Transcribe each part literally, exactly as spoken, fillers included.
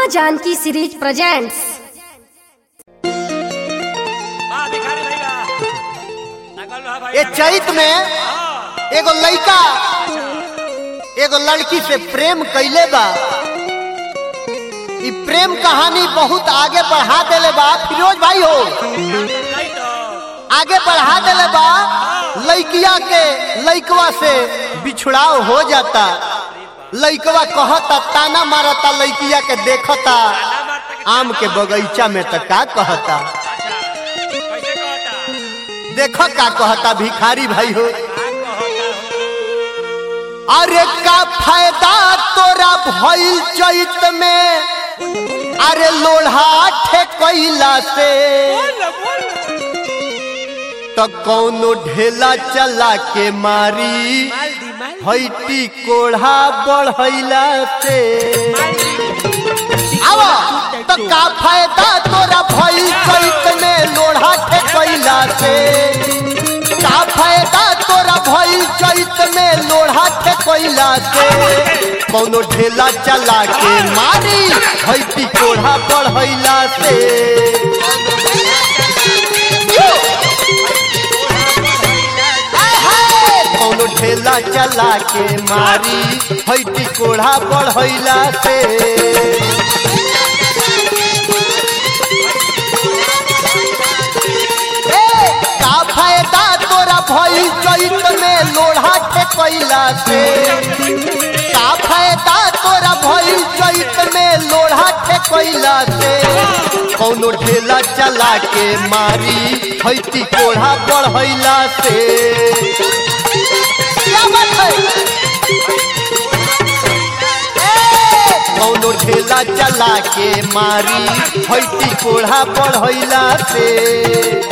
माँ Janaki series presents. ये चैत में एगो लड़का एगो लड़की से प्रेम कैले बा। ई प्रेम कहानी बहुत आगे बढ़ा देले बा। फिरोज भाई हो आगे बढ़ा देले बा। लड़किया के लड़कवा से बिछुड़ाव हो जाता। लड़कवा कहता ताना मारता, लड़किया के देखता आम के बगीचा में तो का कहता। देखो का कहता भिखारी भाई हो। अरे का फायदा तोरा भइल चैत में, अरे लोढ़ा ठेकैला से तो कौनो ढेला चला के मारी हईटी कोढ़ा बढ़ैला से। आवा तो का फायदा तोरा भइल चैत में लोढ़ा ठेकैला से। का फायदा तोरा भइल चैत में लोढ़ा ठेकैला से। कौनो ढेला चला के मारी हईटी कोढ़ा बढ़ैला से। कौनो ढेला चला के मारी हईटी कोढ़ा बढ़ैला से। का फायदा तोरा भइल चैत में लोढ़ा ठेकैला से। का फायदा तोरा भइल चैत में लोढ़ा ठेकैला से। कौनो ढेला चला के मारी हईटी कोढ़ा बढ़ैला से। क्या बात है? कौनो ढेला चला के मारी हईटी कोढ़ा बढ़ैला से।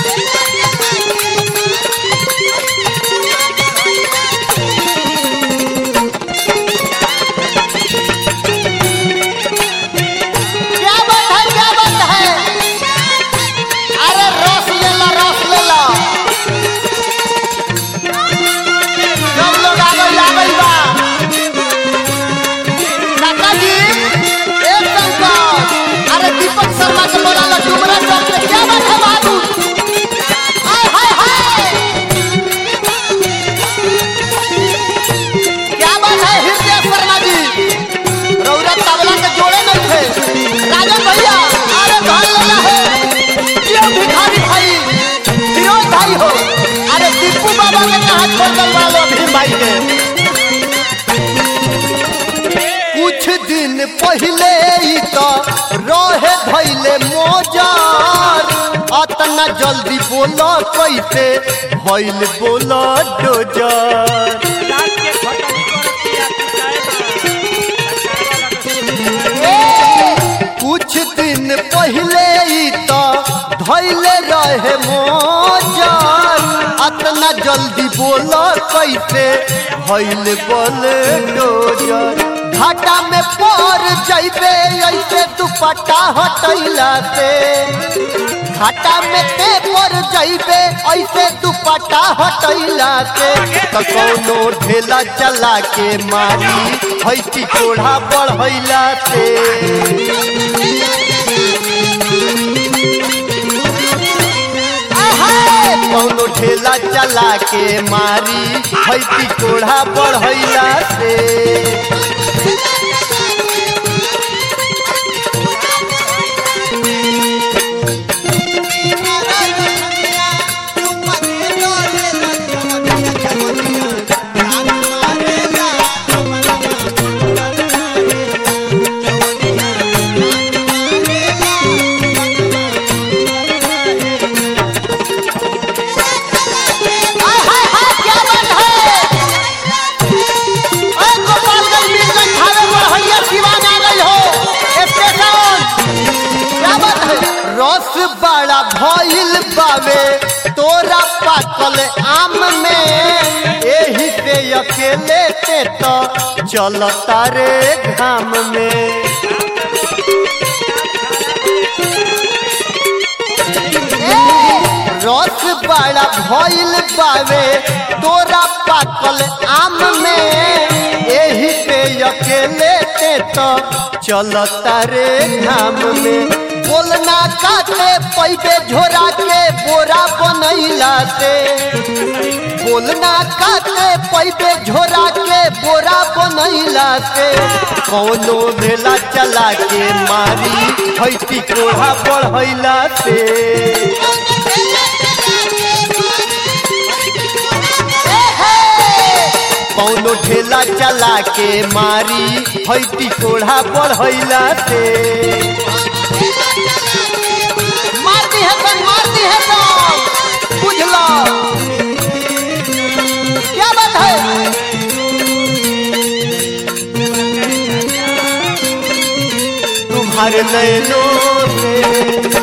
कुछ दिन पहले ही तो रहे धैले मोजार। अतना जल्दी बोला कैसे भइल बोला डोजर। कुछ दिन पहले ही तो धैले रहे मोजार। अतना जल्दी बोला कैसे भइल बोले डोजर। घाटा में पड़ जाइबे ऐसे दुपट्टा हटैला से। घाटा में ते पड़ जाइबे ऐसे दुपट्टा हटैला से। तो कौनो ढेला चला के मारी हईटी कोढ़ा बढ़ैला से। कौनो ढेला चला के मारी हईटी कोढ़ा बढ़ैला से। रस बड़ा भइल बावे तोरा पाकल आम में। एही से अकेले ते तो चलता रे घाम में। रस बड़ा भइल बावे तोरा पाकल आम में। एही से अकेले ते में तो चलता रे घाम में बोलना काटे पैबे झोरा के बोरा बनैला से बोलना काटे पैबे झोरा के बोरा बनैला से कौनो भेला चला के मारी हैती कोढ़ा बढ़ैला से कौनो ढेला चला के मारी हैती कोढ़ा बढ़ैला से मारती है तो मारती है तो बुझला क्या बात है तुम्हारे नैनों से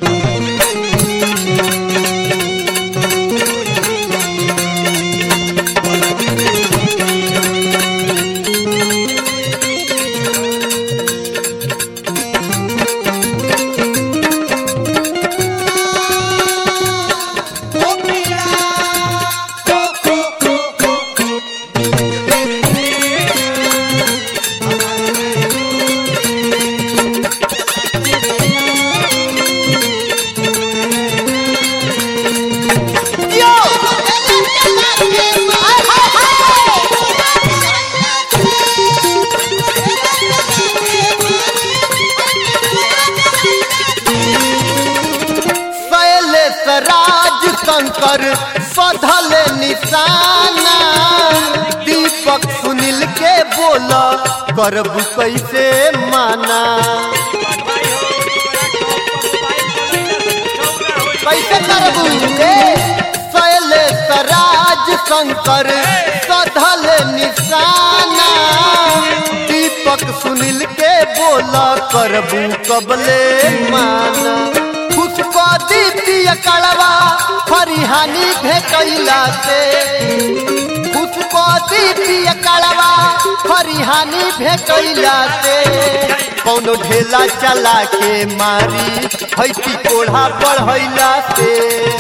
राज शंकर सधल निशाना दीपक सुनील के बोल करब कैसे माना कैसे करबू शैलेश राज शंकर सधल निशाना दीपक सुनील के बोल करबू कबले माना खुशको दीपिया कड़वा फरिहानी भेटैला से खुशको दीपिया कड़वा फरिहानी भेटैला से कौनो ढेला चला के मारी हैती कोढ़ा बढ़ैला से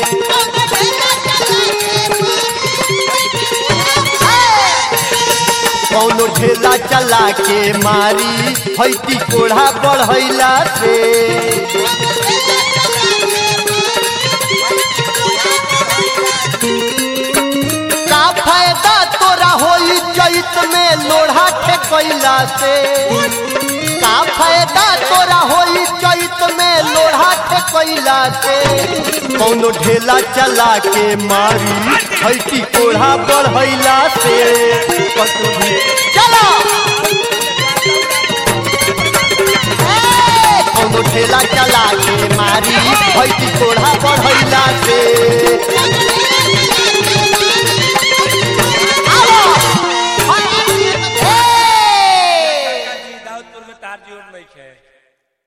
कौनो ढेला चला के मारी हैती कोढ़ा बढ़ैला से का फायदा तोरा होई चैत में लोढ़ा ठेकैला से का फायदा तोरा होई चैत में लोढ़ा ठेकैला से कौनो ढेला चला के मारी हैती कोढ़ा बढ़ैला से चलो कौनो ढेला चला के मारी हैती कोढ़ा बढ़ैला से तार जीवन में है।